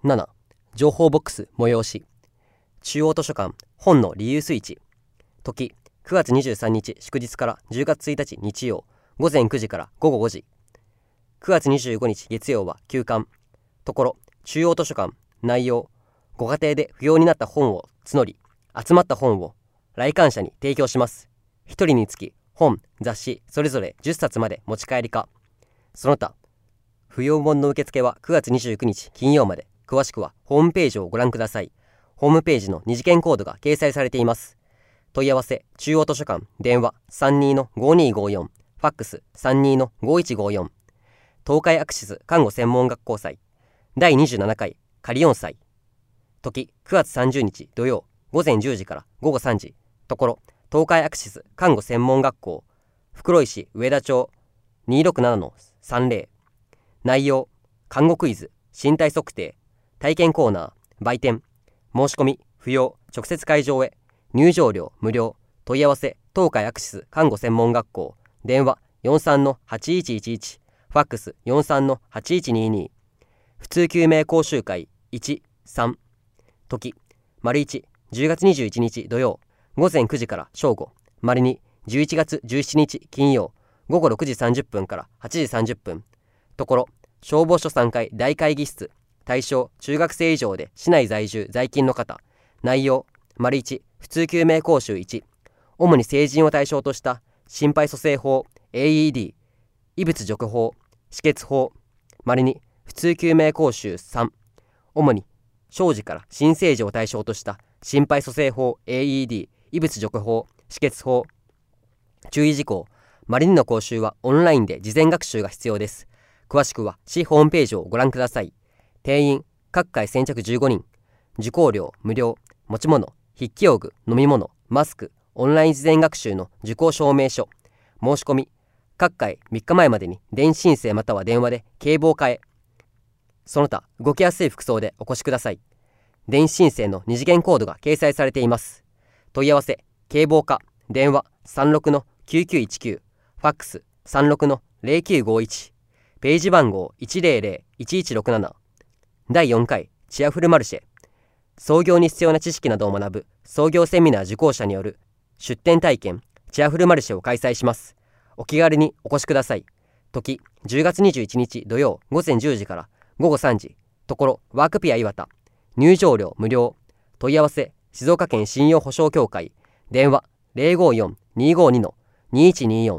7. 情報ボックス催し。中央図書館本のリユース市。時9月23日祝日から10月1日日曜午前9時から午後5時。9月25日月曜は休館。ところ中央図書館。内容、ご家庭で不要になった本を募り、集まった本を来館者に提供します。1人につき本、雑誌それぞれ10冊まで持ち帰りか。その他不要本の受付は9月29日金曜まで。詳しくはホームページをご覧ください。ホームページの二次元コードが掲載されています。問い合わせ中央図書館。電話 32-5254、ファックス 32-5154。東海アクシス看護専門学校祭第27回仮4祭。時9月30日土曜午前10時から午後3時。ところ東海アクシス看護専門学校袋井市上田町 267-30。内容、看護クイズ、身体測定、体験コーナー、売店。申し込み不要。直接会場へ。入場料無料。問い合わせ東海アクシス看護専門学校。電話 43-8111、ファックス 43-8122。普通救命講習会1、3。時丸1、10月21日土曜午前9時から正午。丸2、11月17日金曜午後6時30分から8時30分。ところ消防署3階大会議室。対象中学生以上で市内在住在勤の方。内容、丸1、普通救命講習1。主に成人を対象とした心肺蘇生法 AED、 異物除去法、止血法。丸2、普通救命講習3。主に小児から新生児を対象とした心肺蘇生法 AED、 異物除去法、止血法。注意事項、丸2の講習はオンラインで事前学習が必要です。詳しくは市ホームページをご覧ください。定員各回先着15人。受講料無料。持ち物筆記用具、飲み物、マスク、オンライン事前学習の受講証明書。申し込み各回3日前までに電子申請または電話で警棒化へ。その他動きやすい服装でお越しください。電子申請の二次元コードが掲載されています。問い合わせ警棒化。電話 36-9919、ファックス 36-0951。ページ番号 100-1167。第4回チアフルマルシェ。創業に必要な知識などを学ぶ創業セミナー受講者による出展体験チアフルマルシェを開催します。お気軽にお越しください。時10月21日土曜午前10時から午後3時。ところワークピア岩田。入場料無料。問い合わせ静岡県信用保証協会。電話 054-252-2124。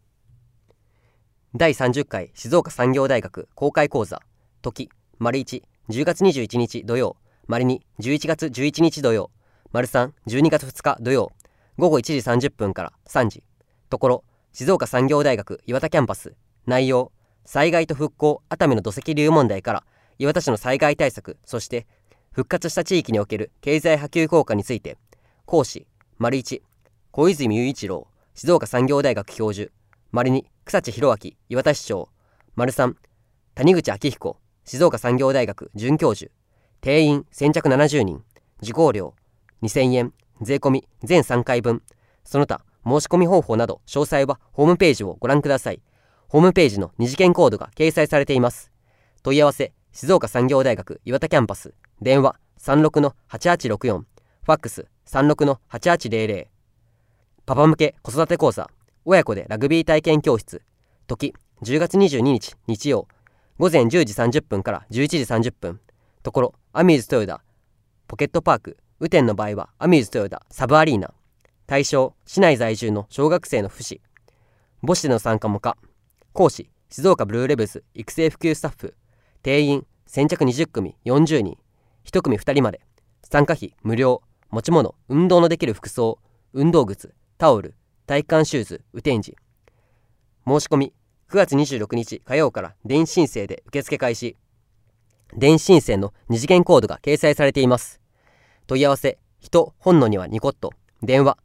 第30回静岡産業大学公開講座。時丸1、10月21日土曜。丸2、11月11日土曜。丸3、12月2日土曜午後1時30分から3時。ところ静岡産業大学岩田キャンパス。内容、災害と復興熱海の土石流問題から岩田市の災害対策、そして復活した地域における経済波及効果について。講師丸1、小泉雄一郎静岡産業大学教授。丸2、草地弘明岩田市長。丸3、谷口昭彦静岡産業大学准教授。定員先着70人。受講料2000円。税込み全3回分。その他申し込み方法など詳細はホームページをご覧ください。ホームページの二次元コードが掲載されています。問い合わせ静岡産業大学岩田キャンパス。電話 36-8864、ファックス 36-8800。パパ向け子育て講座親子でラグビー体験教室。時10月22日日曜午前10時30分から11時30分。ところアミューズ豊田ポケットパーク。雨天の場合はアミューズ豊田サブアリーナ。対象市内在住の小学生の父子。母子での参加も可。講師静岡ブルーレブズ育成普及スタッフ。定員先着20組40人。1組2人まで。参加費無料。持ち物運動のできる服装、運動靴、タオル、体育館シューズ、雨天時。申し込み9月26日火曜から電子申請で受付開始。電子申請の二次元コードが掲載されています。問い合わせ人本のにはニコット。電話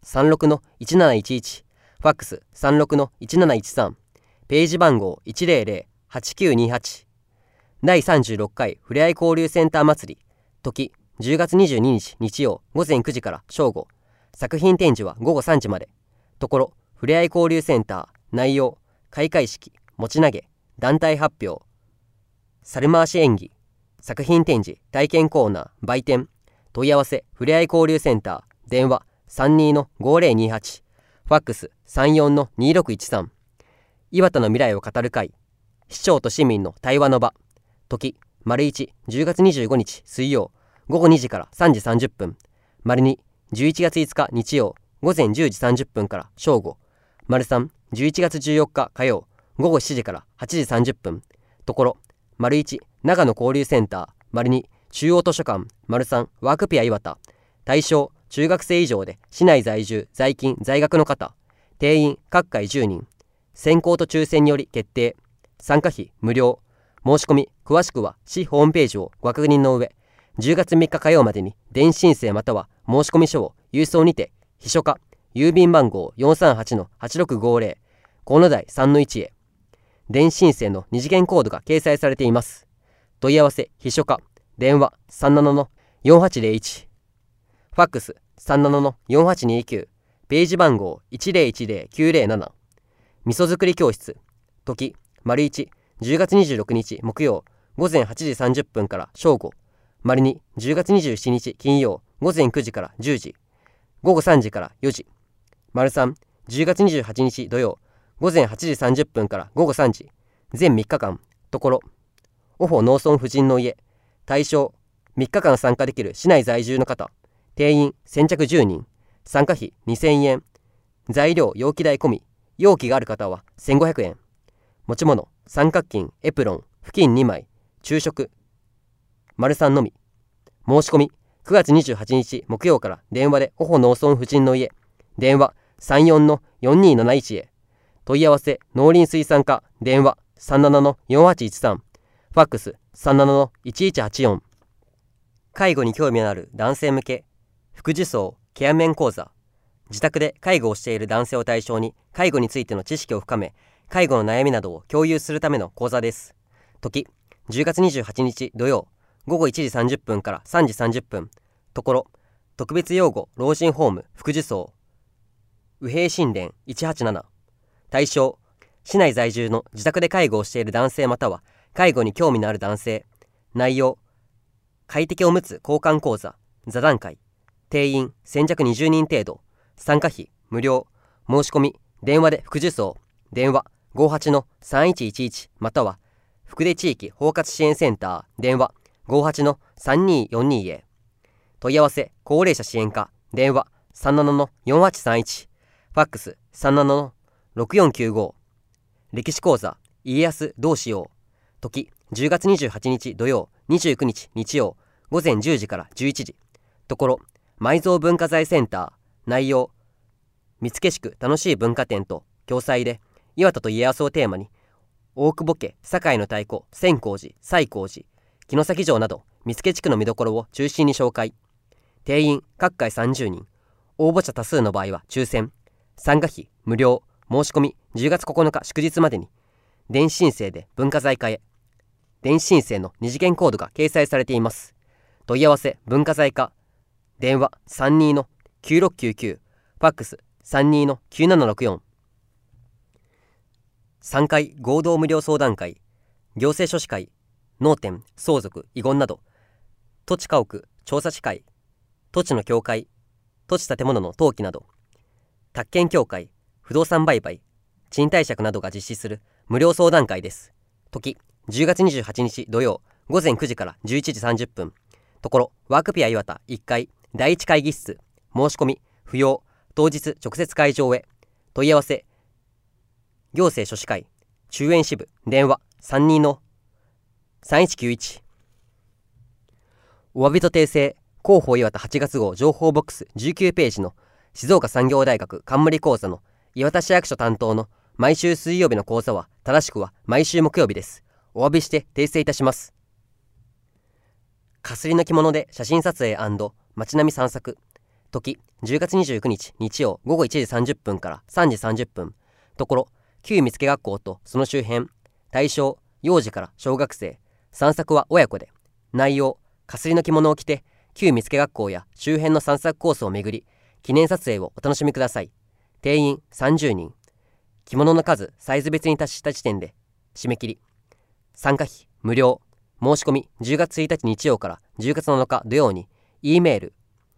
36-1711、ファックス 36-1713。ページ番号 100-8928。第36回ふれあい交流センター祭り。時10月22日日曜午前9時から正午。作品展示は午後3時まで。ところふれあい交流センター。内容、開会式、持ち投げ、団体発表、猿回し演技、 作品展示、体験コーナー、売店。問い合わせ、ふれあい交流センター。電話、32-5028。ファックス、34-2613。岩田の未来を語る会。市長と市民の対話の場。時、丸1、10月25日水曜、午後2時から3時30分。丸2、11月5日日曜、午前10時30分から正午。丸3、11月14日火曜、午後7時から8時30分。ところ、丸1、長野交流センター。丸2、中央図書館。丸3、ワークピア岩田。対象、中学生以上で市内在住、在勤、在学の方。定員、各回10人。選考と抽選により決定。参加費、無料。申し込み、詳しくは市ホームページをご確認の上、10月3日火曜までに電子申請または申し込み書を郵送にて、秘書課、郵便番号 438-8650、河野台 3-1 へ。電子申請の二次元コードが掲載されています。問い合わせ、秘書課、電話 37-4801、ファックス 37-4829、ページ番号 1010907。味噌作り教室。時、丸1、10月26日木曜、午前8時30分から正午。丸2、10月27日金曜、午前9時から10時。午後3時から4時。丸3、10月28日土曜、午前8時30分から午後3時。全3日間。ところ、オホ農村婦人の家。対象、3日間参加できる市内在住の方。定員、先着10人。参加費2000円。材料、容器代込み。容器がある方は1500円。持ち物、三角巾、エプロン、布巾2枚。昼食。丸3のみ。申し込み、9月28日木曜から電話でオホ農村婦人の家。電話 34-4271 へ。問い合わせ、農林水産課。電話 37-4813。ファックス 37-1184。介護に興味のある男性向け、副受層ケアメン講座。自宅で介護をしている男性を対象に介護についての知識を深め、介護の悩みなどを共有するための講座です。時、10月28日土曜、午後1時30分から3時30分。ところ、特別養護老人ホーム副受層。右平神殿187。対象、市内在住の自宅で介護をしている男性または介護に興味のある男性。内容、快適おむつ交換講座、座談会。定員、先着20人程度。参加費、無料。申し込み、電話で副受層。電話 58-3111 または、福出地域包括支援センター。電話 58-3242 へ。問い合わせ、高齢者支援課。電話 37-4831。ファックス 37-6495。歴史講座、家康どうしよう。時、10月28日土曜、29日日曜、午前10時から11時。ところ、埋蔵文化財センター。内容、見附しく楽しい文化展と共催で、岩田と家康をテーマに、大久保家、堺の太鼓、千光寺、西光寺、城崎城など見附地区の見どころを中心に紹介。定員、各回30人。応募者多数の場合は抽選。参加費、無料。申し込み、10月9日祝日までに。電子申請で文化財課へ。電子申請の二次元コードが掲載されています。問い合わせ、文化財課。電話 32-9699。ファックス 32-9764。3回合同無料相談会、行政書士会、農店、相続、遺言など、土地家屋、調査士会、土地の協会、土地建物の登記など、宅建協会、不動産売買、賃貸借などが実施する無料相談会です。時、10月28日土曜、午前9時から11時30分。ところ、ワークピア岩田1階、第1会議室。申し込み、不要。当日直接会場へ。問い合わせ、行政書士会、中園支部、電話 32-3191。お詫びと訂正、広報岩田8月号情報ボックス19ページの静岡産業大学冠講座の岩田市役所担当の毎週水曜日の講座は正しくは毎週木曜日です。お詫びして訂正いたします。かすりの着物で写真撮影&街並み散策。時、10月29日日曜午後1時30分から3時30分。ところ、旧見附学校とその周辺。対象、幼児から小学生。散策は親子で。内容、かすりの着物を着て、旧見附学校や周辺の散策コースを巡り、記念撮影をお楽しみください。定員30人。着物の数、サイズ別に達した時点で、締め切り。参加費、無料。 申し込み10月1日日曜から10月7日土曜に E メール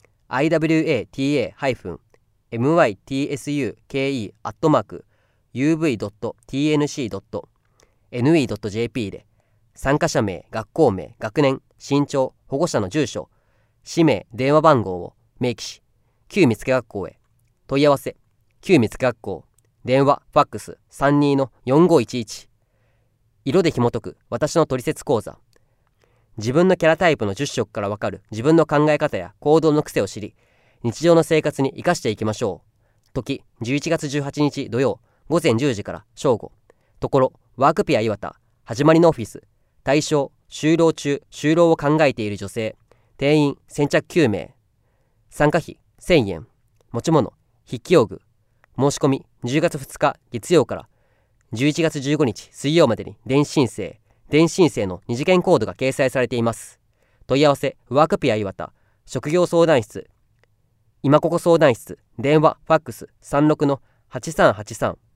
iwata-mytsuke@uv.tnc.ne.jp で参加者名、学校名、学年、身長、保護者の住所、氏名、電話番号を明記し、旧見附学校へ問い合わせ、旧見附学校、電話、ファックス32-4511。色で紐解く私のトリセツ講座。自分のキャラタイプの10色からわかる自分の考え方や行動の癖を知り、日常の生活に生かしていきましょう。時、11月18日土曜、午前10時から正午。ところ、ワークピア岩田、始まりのオフィス。対象、就労中、就労を考えている女性。定員、先着9名。参加費、1000円。持ち物、筆記用具。申し込み、10月2日月曜から11月15日水曜までに電子申請の二次元コードが掲載されています。問い合わせ、ワークピア岩田、職業相談室、今ここ相談室、電話、ファックス36-8383。